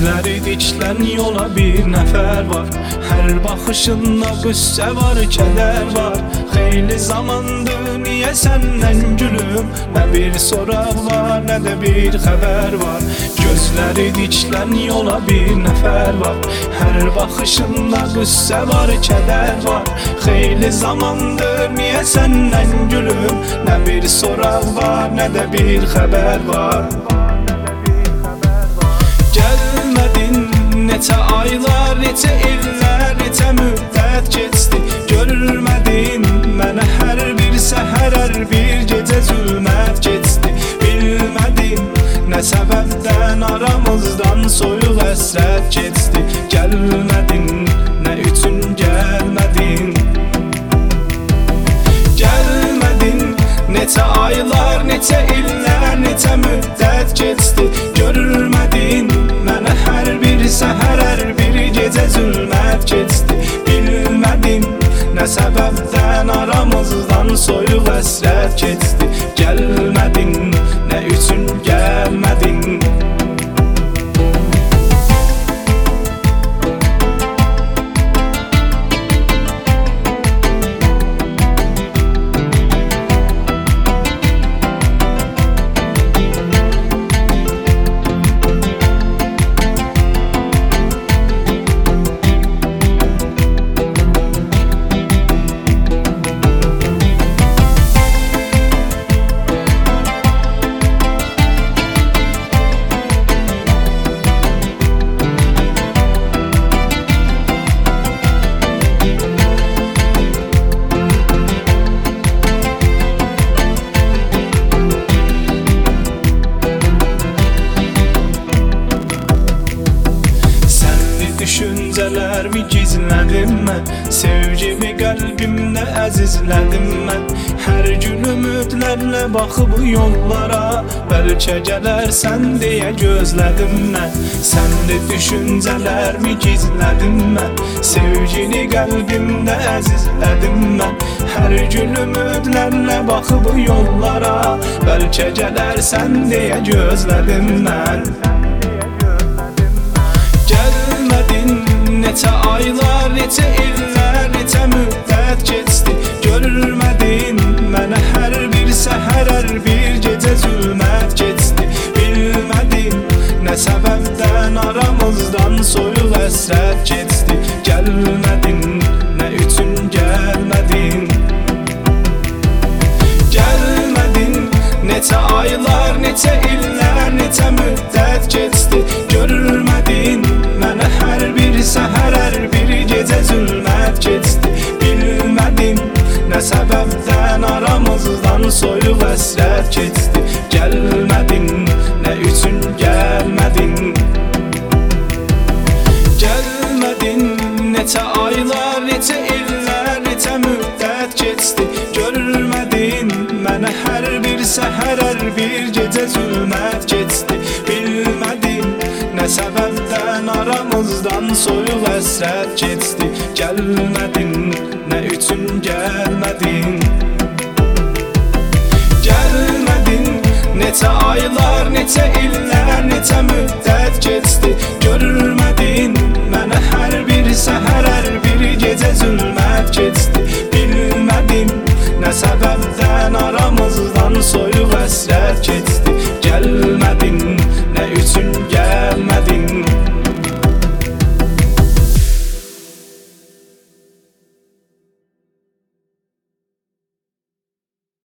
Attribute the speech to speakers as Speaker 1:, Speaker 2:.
Speaker 1: Gözləri dikilən yola bir nəfər var. Hər baxışında qüssə var, kədər var. Xeyli zamandır niyə səndən gülüm? Nə bir soraq var, nə də bir xəbər var. Gözləri dikilən yola bir nəfər var. Hər baxışında qüssə var, kədər var. Xeyli zamandır niyə səndən gülüm? Nə bir soraq var, nə də bir xəbər var. Gəlmədin neçə aylar, neçə illər, neçə müddət keçdi. Görmədin mənə hər bir səhər, hər bir gecə zülmət keçdi. Bilmədim nə səbəbdən aramızdan soyuq həsrət keçdi. Gəlmədin, nə üçün gəlmədin? Gəlmədin neçə aylar, neçə illər, neçə müddət keçdi. Görmədin mənə hər bir səhər, hər bir gecə zülmət keçdi. Bilmədim nə səbəbdən aramızdan soyuq həsrət keçdi. Gəlmədin, nə üçün gəlmədin? Düşüncələrimi gizlədim mən, sevgimi qəlbimdə əzizlədim mən. Hər gün ümidlərlə baxıb yollara, bəlkə gələrsən deyə gözlədim mən. Səndə düşüncələrimi gizlədim mən, sevgini qəlbimdə əzizlədim mən. Hər gün ümidlərlə baxıb yollara, bəlkə gələrsən deyə gözlədim mən. Neçə aylar, neçə illər, neçə müddət keçdi. Görmədin mənə hər bir səhər, hər bir gecə zülmət keçdi. Bilmədim nə səbəbdən aramızdan soyuq həsrət keçdi. Gəlmədin, nə üçün gəlmədin? Gəlmədin neçə aylar, neçə illər, neçə müddət keçdi. Görmədin mənə hər bir səhər, hər bir gecə zülmət keçdi. Bilmədim nə səbəbdən aramızdan soyuq həsrət keçdi. Gəlmədin, nə üçün gəlmədin? Gəlmədin neçə aylar, neçə illər, neçə müddət keçdi. Görmədin mənə hər bir səhər, hər bir gecə zülmət keçdi. Bilmədim nə səbəbdən aramızdan soyuq həsrət keçdi. Gəlmədin, nə üçün gəlmədin? Gəlmədin neçə aylar, neçə illər, neçə müddət keçdi. Görmədin mənə hər bir səhər, hər bir gecə zülmət keçdi. Bilmədim nə səbəbdən aramızdan soyuq həsrət